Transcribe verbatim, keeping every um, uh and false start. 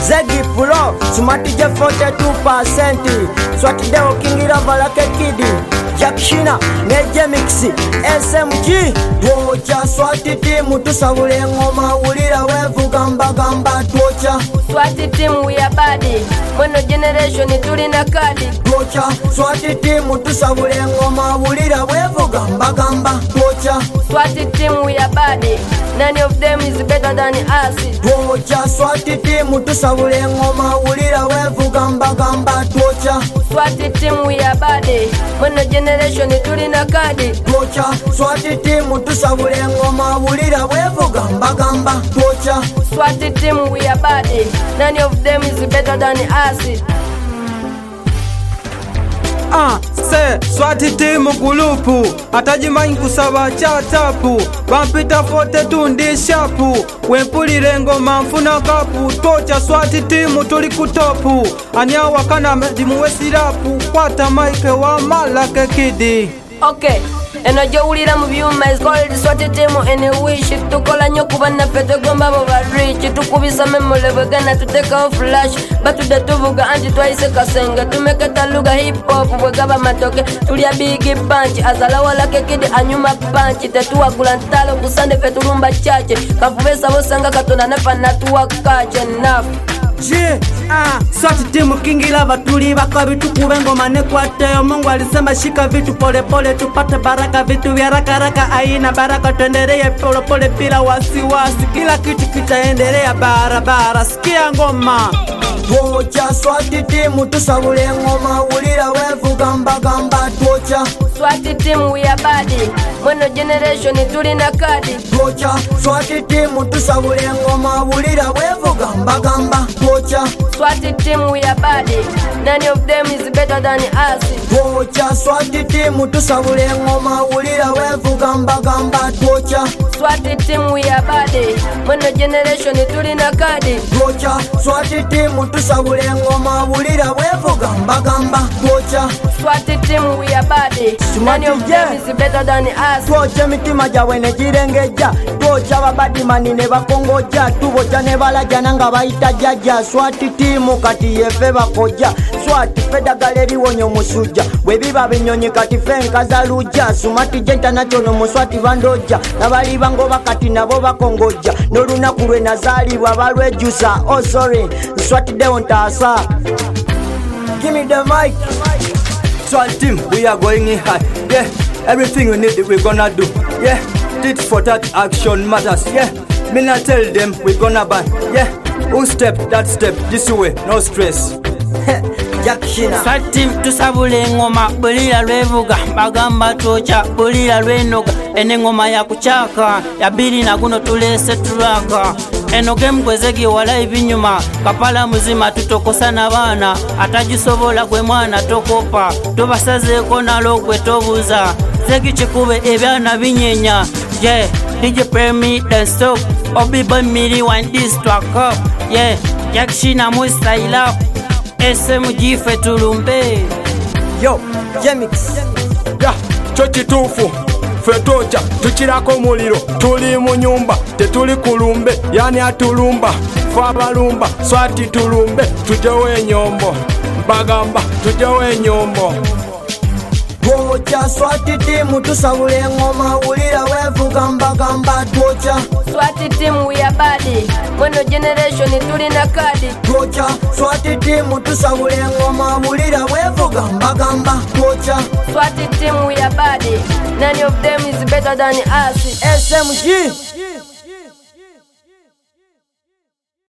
Zeddy Pro, Smart J forty-two percent. Swat Deo King Ravalake Kidi, Jack Shina, Neje Mixi, S M G. Twocha Swati team tusabule ngoma ulira wevu gamba gamba twocha. Swati team we are body, mono generation tulina kadi. Twocha Swati team tusabule ngoma ulira wevu gamba gamba twocha. Swati team we are body, none of them is better than us. Twocha Swati team tusabule ngoma ulira wevu gamba gamba twocha. Swati team we are body, mono generation tulina kadi. Twocha Swati team tusabule ngoma ulira wevu gamba gamba twocha. Swati team we are body, none of them is better than us. Ah, se Swati team gulupu atajimanyi kusaba cha tapu bampita forty-two ndi shapu wempulire ngoma mfuna kapu twocha Swati team tuli kutopu anyawa kana dimuwe sirapu kwata Mike wa Malake Kidi. Okay, eno jowulira mu byuma is called Swati team and wish tukola nyo kubana pete gomba bo rich tukubisa memole bwegana tuteka flash batude tuvuga anti twaise kasenga tumeke taluga hip hop bwegaba matoke tulia big punch azala wala Kidi anyuma punch tetuwa kulantalo kusande petulumba chache kavubesa bosanga katona nefana tuwa kache naf. Je, ah, Swati team King Lava tuli baka vitu ngoma ne kwateo. Mungu alisema shika vitu pole pole tupate baraka, vitu vya raka raka aina baraka, tuendelee pole pole bila wasiwasi, kila kitu kitaendelea barabara. Sikia ngoma. Twocha Swati team tusabule ngoma ulira wevu gamba gamba twocha. Swati team we are body, mono generation tulina kadi. Twocha Swati team tusabule ngoma ulira wevu gamba gamba twocha. Swati team we are body, none of them is better than us. Twocha Swati team tusabule ngoma ulira wevu gamba gamba twocha. Swati team we are body, mono generation tulina kadi. Twocha Swati team tusabule ngoma ulira wevu gamba gamba twocha. Swati team we are body, none of them is better than us. Twocha mitima jawe ne jirengeja, twocha babadimani ne bakongoja, tubocha ne balaja nanga bayita jaja. Swati team kati yefe bakoja, Swati pedagali wonyo musuja, webiba binyonyi kati fenka za luja. Smart J International mu Swati bandoja, nabali bango bakati nabo bakongoja, nolunaku lwe nazalibwa balwejusa. Oh sorry, Swati Deo ntasa. Give me the mic. Swati team, we are going in high. Yeah, everything we need we gonna do. Yeah, tit for that action matters. Yeah, me not tell them we gonna ban. Yeah, who step that step this way, no stress. Jack Shina. Swati team tusabule ngoma bulira lwevuga bagamba twocha bulira lwenoga ene ngoma ya kuchaka ya bili na guno tulese turaka eno game kwezegi wala ibinyuma kapala muzima tutokosana bana atajisobola gwe mwana tokopa tubasaze ko nalo gwe tobuza zegi chikube ebyana binyenya. Yeah, D J play me dance stop obi boy miri one this track up. Yeah, Jack Shina mu style up S M G fe tulumbe. Yo, Jemix. Yeah, chochi tufu fetocha tukirako muliro tuli mu nyumba tetuli kulumbe yani atulumba fabalumba Swati tulumbe tujewe nyombo bagamba tujewe nyombo. Twocha Swati team tusabule ngoma ulira wevu gamba gamba twocha. Swati team we are body, mono generation tulina kadi. Twocha Swati team tusabule ngoma ulira wevu gamba gamba twocha. Swati team we are body, none of them is better than us. S M G.